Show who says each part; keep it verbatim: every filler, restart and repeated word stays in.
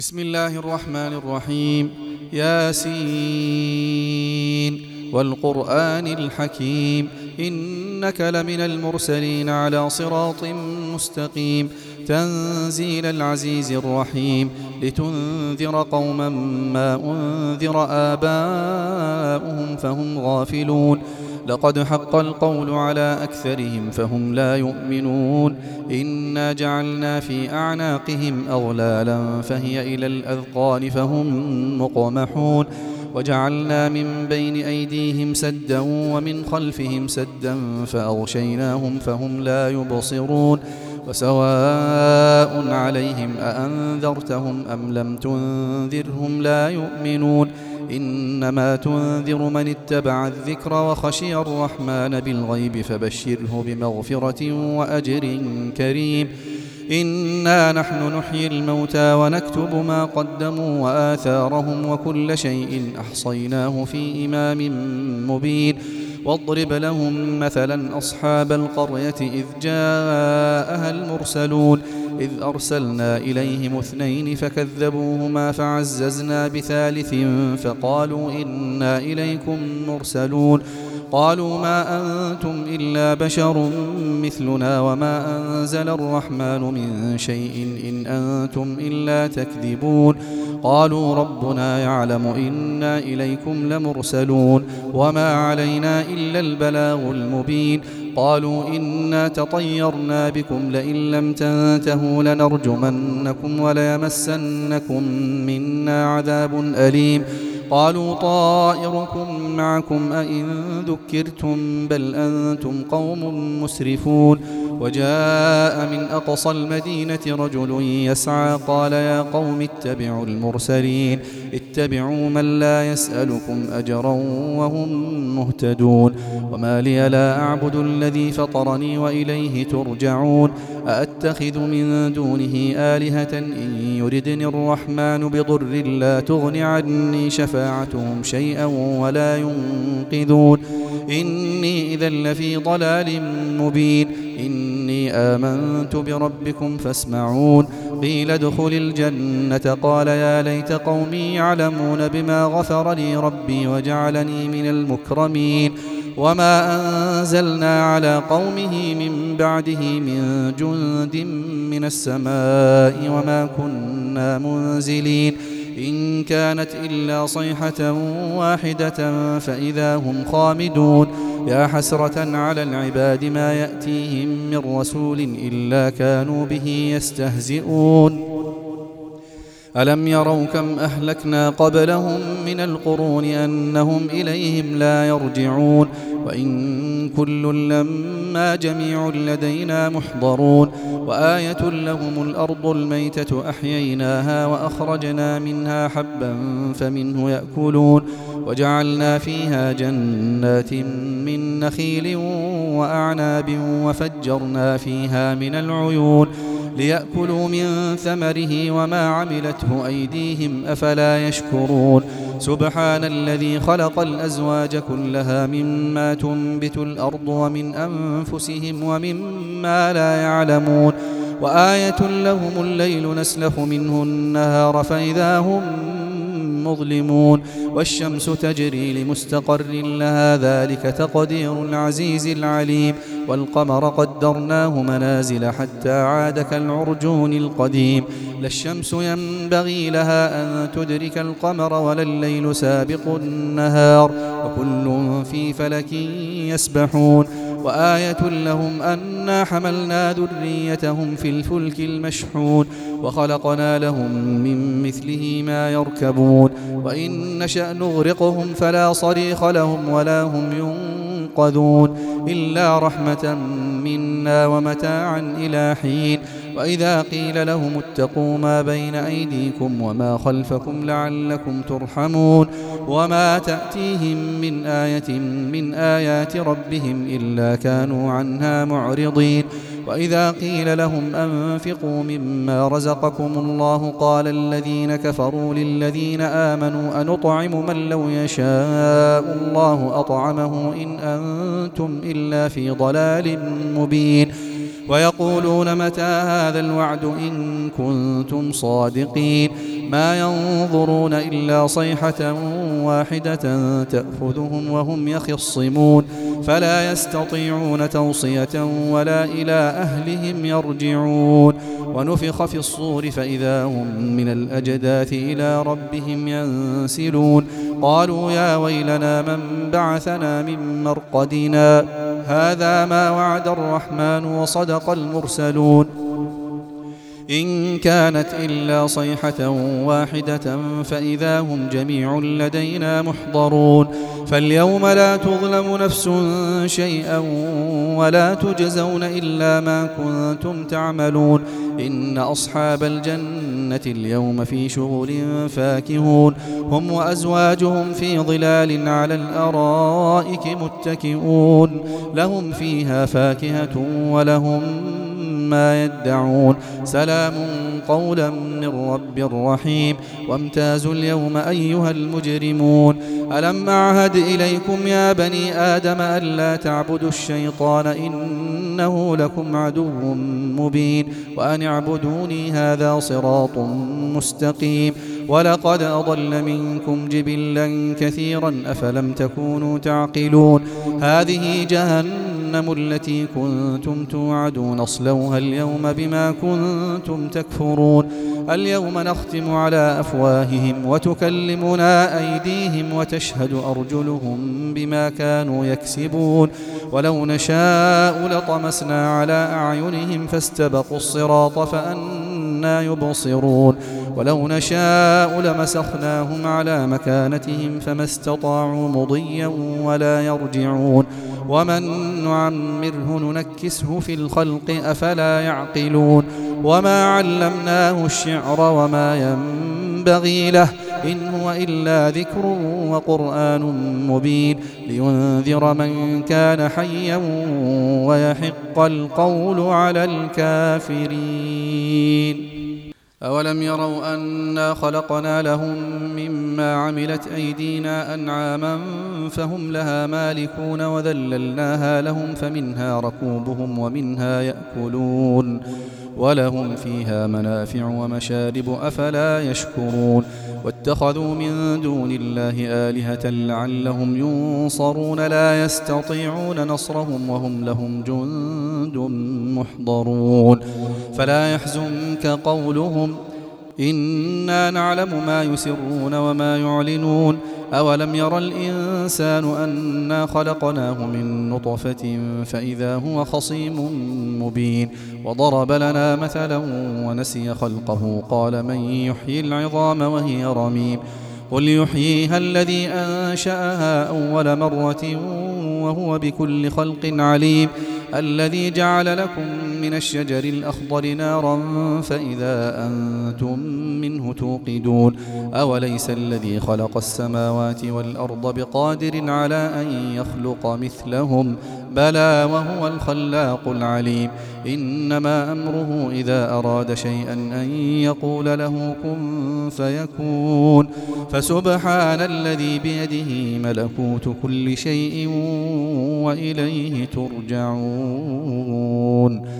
Speaker 1: بسم الله الرحمن الرحيم. ياسين والقرآن الحكيم إنك لمن المرسلين على صراط مستقيم تنزيل العزيز الرحيم لتنذر قوما ما أنذر آباؤهم فهم غافلون لقد حق القول على أكثرهم فهم لا يؤمنون إنا جعلنا في أعناقهم أغلالا فهي إلى الأذقان فهم مقمحون وجعلنا من بين أيديهم سدا ومن خلفهم سدا فأغشيناهم فهم لا يبصرون وسواء عليهم أأنذرتهم أم لم تنذرهم لا يؤمنون إنما تنذر من اتبع الذكر وخشي الرحمن بالغيب فبشره بمغفرة وأجر كريم. إنا نحن نحيي الموتى ونكتب ما قدموا وآثارهم وكل شيء أحصيناه في إمام مبين. واضرب لهم مثلا أصحاب القرية إذ جاءها المرسلون إذ أرسلنا إليهم اثنين فكذبوهما فعززنا بثالث فقالوا إنا إليكم مرسلون قالوا ما أنتم إلا بشر مثلنا وما أنزل الرحمن من شيء إن أنتم إلا تكذبون قالوا ربنا يعلم إنا إليكم لمرسلون وما علينا إلا البلاغ المبين قالوا إنا تطيرنا بكم لئن لم تنتهوا لنرجمنكم وليمسنكم منا عذاب أليم قالوا طائركم معكم أئن ذكرتم بل أنتم قوم مسرفون وجاء من أقصى المدينة رجل يسعى قال يا قوم اتبعوا المرسلين اتبعوا من لا يسألكم أجرا وهم مهتدون وما لي لا أعبد الذي فطرني وإليه ترجعون أأتخذ من دونه آلهة إن يردني الرحمن بضر لا تغن عني شفاعتهم شيئا ولا ينقذون إني إذا لفي ضلال مبين إني آمنت بربكم فاسمعون قيل ادخل الجنة قال يا ليت قومي يعلمون بما غفر لي ربي وجعلني من المكرمين وما أنزلنا على قومه من بعده من جند من السماء وما كنا منزلين إن كانت إلا صيحة واحدة فإذا هم خامدون يا حسرة على العباد ما يأتيهم من رسول إلا كانوا به يستهزئون ألم يروا كم أهلكنا قبلهم من القرون أنهم إليهم لا يرجعون وإن كل لما جميع لدينا محضرون وآية لهم الأرض الميتة أحييناها وأخرجنا منها حبا فمنه يأكلون وجعلنا فيها جنات من نخيل وأعناب وفجرنا فيها من العيون ليأكلوا من ثمره وما عملته أيديهم أفلا يشكرون سبحان الذي خلق الأزواج كلها مما تنبت الأرض ومن أنفسهم ومما لا يعلمون وآية لهم الليل نسلخ منه النهار فإذا هم مظلمون والشمس تجري لمستقر لها ذلك تقدير العزيز العليم والقمر قدرناه منازل حتى عاد كالعرجون القديم لا الشمس ينبغي لها أن تدرك القمر ولا الليل سابق النهار وكل في فلك يسبحون وآية لهم أنا حملنا ذريتهم في الفلك المشحون وخلقنا لهم من مثله ما يركبون وإن نشأ نغرقهم فلا صريخ لهم ولا هم ينقذون إلا رحمة منا ومتاعا إلى حين وإذا قيل لهم اتقوا ما بين أيديكم وما خلفكم لعلكم ترحمون وما تأتيهم من آية من آيات ربهم إلا كانوا عنها معرضين وإذا قيل لهم أنفقوا مما رزقكم الله قال الذين كفروا للذين آمنوا أنطعم من لو يشاء الله أطعمه إن أنتم إلا في ضلال مبين ويقولون متى هذا الوعد إن كنتم صادقين ما ينظرون إلا صيحة واحدة تأخذهم وهم يخصمون فلا يستطيعون توصية ولا إلى أهلهم يرجعون ونفخ في الصور فإذا هم من الأجداث إلى ربهم ينسلون قالوا يا ويلنا من بعثنا من مرقدنا هذا ما وعد الرحمن وصدق المرسلون إن كانت إلا صيحة واحدة فإذا هم جميع لدينا محضرون فاليوم لا تظلم نفس شيئا ولا تجزون إلا ما كنتم تعملون إن أصحاب الجنة اليوم في شغل فاكهون هم وأزواجهم في ظلال على الأرائك متكئون لهم فيها فاكهة ولهم ما يدعون سلام قولا من رب رحيم وامتازوا اليوم أيها المجرمون ألم أعهد إليكم يا بني آدم ألا تعبدوا الشيطان إنه لكم عدو مبين وأن اعبدوني هذا صراط مستقيم ولقد أضل منكم جبلا كثيرا أفلم تكونوا تعقلون هذه جهنم التي كنتم توعدون اصلوها اليوم بما كنتم تكفرون اليوم نختم على أفواههم وتكلمنا أيديهم وتشهد أرجلهم بما كانوا يكسبون ولو نشاء لطمسنا على أعينهم فاستبقوا الصراط فأنى يبصرون ولو نشاء لمسخناهم على مكانتهم فما استطاعوا مضيا ولا يرجعون ومن نعمره ننكسه في الخلق أفلا يعقلون وما علمناه الشعر وما ينبغي له إن هو إلا ذكر وقرآن مبين لينذر من كان حيا ويحق القول على الكافرين أولم يروا أنا خلقنا لهم مما عملت أيدينا أنعاما فهم لها مالكون وذللناها لهم فمنها ركوبهم ومنها يأكلون ولهم فيها منافع ومشارب أفلا يشكرون واتخذوا من دون الله آلهة لعلهم ينصرون لا يستطيعون نصرهم وهم لهم جند محضرون فلا يحزنك قولهم إنا نعلم ما يسرون وما يعلنون أولم ير الإنسان أنا خلقناه من نطفة فإذا هو خصيم مبين وضرب لنا مثلا ونسي خلقه قال من يحيي العظام وهي رميم قل يحييها الذي أنشأها أول مرة وهو بكل خلق عليم الذي جعل لكم من الشجر الأخضر نارا فإذا أنتم منه توقدون أوليس الذي خلق السماوات والأرض بقادر على أن يخلق مثلهم بلى وهو الخلاق العليم إنما أمره إذا أراد شيئا أن يقول له كن فيكون فسبحان الذي بيده ملكوت كل شيء وإليه ترجعون